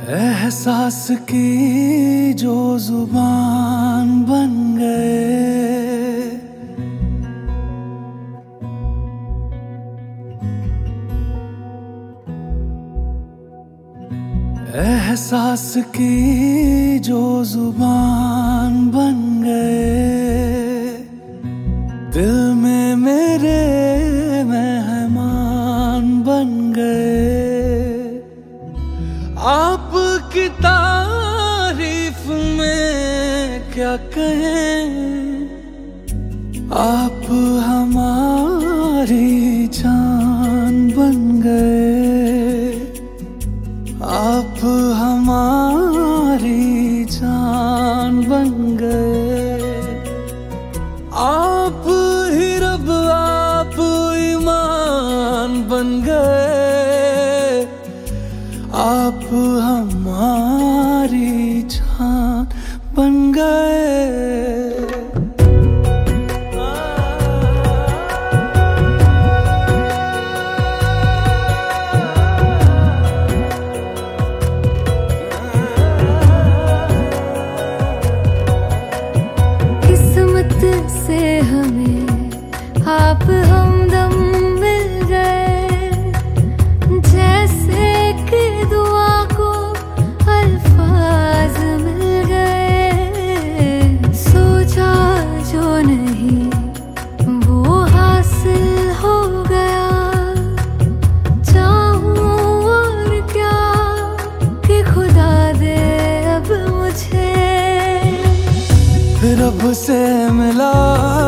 एहसास की जो जुबान बन गए, एहसास की जो जुबान बन गए, दिल में मेरे मेहमान बन गए। आपकी तारीफ में क्या कहें, आप हमारी जान बन गए, आप हमारी जान बन गए। आप ही रब, आप ईमान बन गए, आप हमारी जान बन गए। किस्मत से हमें आप हमदम मिल गए, जैसे कि दुआ को अल्फाज मिल गए। सोचा जो नहीं वो हासिल हो गया, चाहूं और क्या कि खुदा दे अब मुझे। रब से मिला